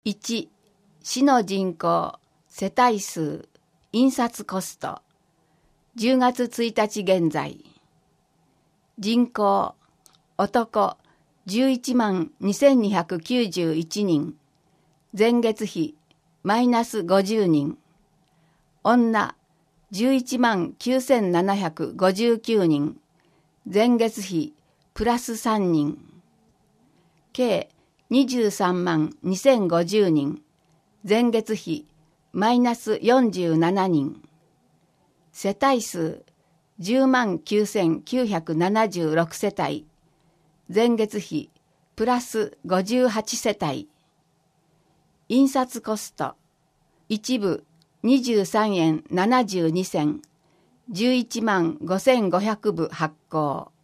1、市の人口、世帯数、印刷コスト。10月1日現在。人口、男、11万2291人。前月比、マイナス50人。女、11万9759人。前月比、プラス3人。計、23万2050人。前月比、マイナス47人。世帯数、10万9976世帯。前月比、プラス58世帯。印刷コスト、一部23円72銭。11万5500部発行。